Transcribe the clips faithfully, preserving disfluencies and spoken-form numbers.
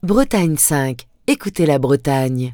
Bretagne cinq, écoutez la Bretagne.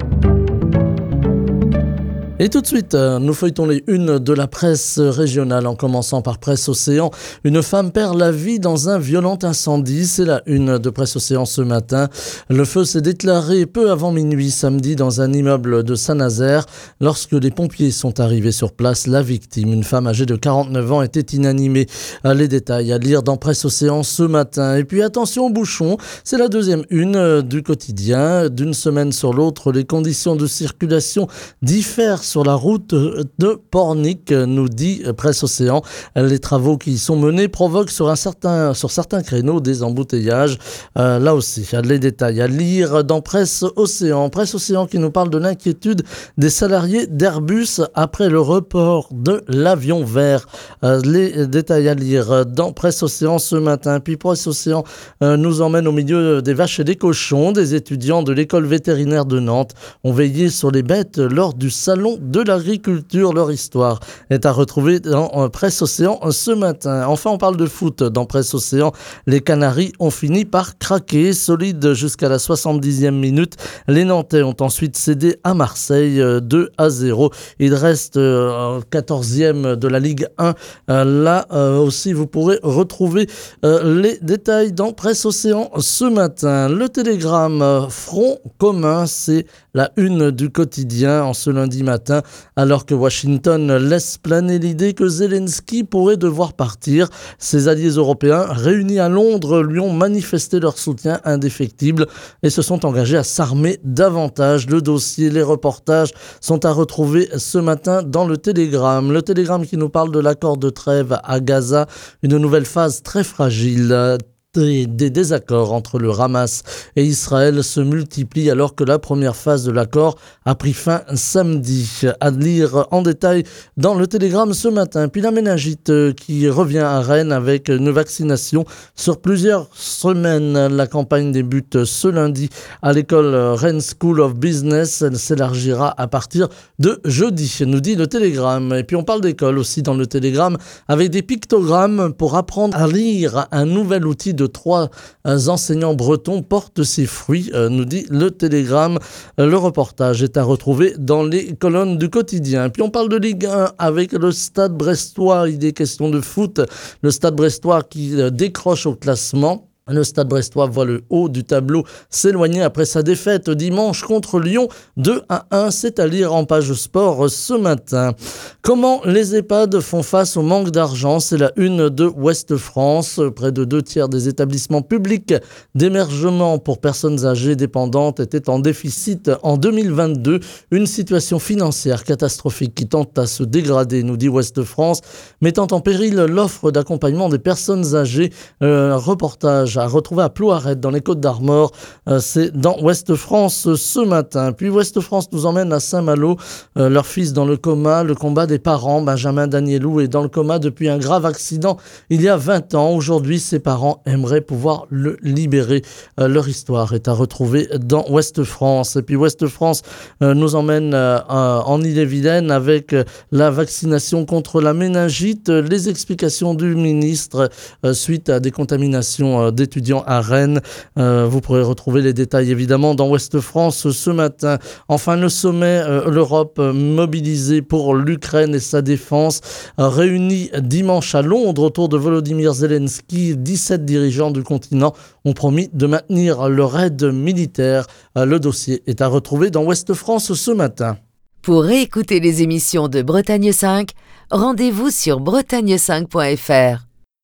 Et tout de suite, nous feuilletons les unes de la presse régionale en commençant par Presse Océan. Une femme perd la vie dans un violent incendie. C'est la une de Presse Océan ce matin. Le feu s'est déclaré peu avant minuit samedi dans un immeuble de Saint-Nazaire. Lorsque les pompiers sont arrivés sur place, la victime, une femme âgée de quarante-neuf ans, était inanimée. Les détails à lire dans Presse Océan ce matin. Et puis attention aux bouchons, c'est la deuxième une du quotidien. D'une semaine sur l'autre, les conditions de circulation diffèrent sur la route de Pornic, nous dit Presse Océan. Les travaux qui y sont menés provoquent sur, un certain, sur certains créneaux des embouteillages. Euh, là aussi, il y a les détails à lire dans Presse Océan. Presse Océan qui nous parle de l'inquiétude des salariés d'Airbus après le report de l'avion vert. Euh, les détails à lire dans Presse Océan ce matin. Puis Presse Océan euh, nous emmène au milieu des vaches et des cochons. Des étudiants de l'école vétérinaire de Nantes ont veillé sur les bêtes lors du salon de l'agriculture. Leur histoire est à retrouver dans Presse Océan ce matin. Enfin, on parle de foot dans Presse Océan. Les Canaries ont fini par craquer, solides jusqu'à la soixante-dixième minute. Les Nantais ont ensuite cédé à Marseille deux à zéro. Il reste euh, quatorzième de la Ligue un. Euh, là euh, aussi, vous pourrez retrouver euh, les détails dans Presse Océan ce matin. Le Télégramme, euh, front commun, c'est la une du quotidien en ce lundi matin, alors que Washington laisse planer l'idée que Zelensky pourrait devoir partir. Ses alliés européens réunis à Londres lui ont manifesté leur soutien indéfectible et se sont engagés à s'armer davantage. Le dossier, les reportages sont à retrouver ce matin dans le Télégramme. Le Télégramme qui nous parle de l'accord de trêve à Gaza, une nouvelle phase très fragile. Des, des désaccords entre le Hamas et Israël se multiplient alors que la première phase de l'accord a pris fin samedi. À lire en détail dans le Télégramme ce matin. Puis la méningite qui revient à Rennes avec une vaccination sur plusieurs semaines. La campagne débute ce lundi à l'école Rennes School of Business. Elle s'élargira à partir de jeudi, nous dit le Télégramme. Et puis on parle d'école aussi dans le Télégramme avec des pictogrammes pour apprendre à lire. Un nouvel outil de trois enseignants bretons porte ses fruits, euh, nous dit le Télégramme. Euh, le reportage est à retrouver dans les colonnes du quotidien. Puis on parle de Ligue un avec le Stade Brestois. Il est question de foot. Le Stade Brestois qui euh, décroche au classement. Le Stade Brestois voit le haut du tableau s'éloigner après sa défaite dimanche contre Lyon deux à un. C'est à lire en page sport ce matin. Comment les EHPAD font face au manque d'argent? C'est la une de Ouest France. Près de deux tiers des établissements publics d'hébergement pour personnes âgées dépendantes étaient en déficit en deux mille vingt-deux. Une situation financière catastrophique qui tente à se dégrader, nous dit Ouest France, mettant en péril l'offre d'accompagnement des personnes âgées. Euh, reportage à retrouver à Plouaret dans les Côtes-d'Armor. Euh, c'est dans Ouest France ce matin. Puis Ouest France nous emmène à Saint-Malo. Euh, leur fils dans le coma, le combat des parents. Benjamin Danielou est dans le coma depuis un grave accident il y a vingt ans. Aujourd'hui, ses parents aimeraient pouvoir le libérer. Euh, leur histoire est à retrouver dans Ouest France. Et puis Ouest France euh, nous emmène euh, en Ille-et-Vilaine avec euh, la vaccination contre la méningite. Les explications du ministre euh, suite à des contaminations euh, des étudiants à Rennes. Euh, vous pourrez retrouver les détails évidemment dans Ouest France ce matin. Enfin, le sommet, euh, l'Europe euh, mobilisée pour l'Ukraine et sa défense, euh, réunie dimanche à Londres autour de Volodymyr Zelensky. dix-sept dirigeants du continent ont promis de maintenir leur aide militaire. Euh, le dossier est à retrouver dans Ouest France ce matin. Pour réécouter les émissions de Bretagne cinq, rendez-vous sur bretagne cinq point f r.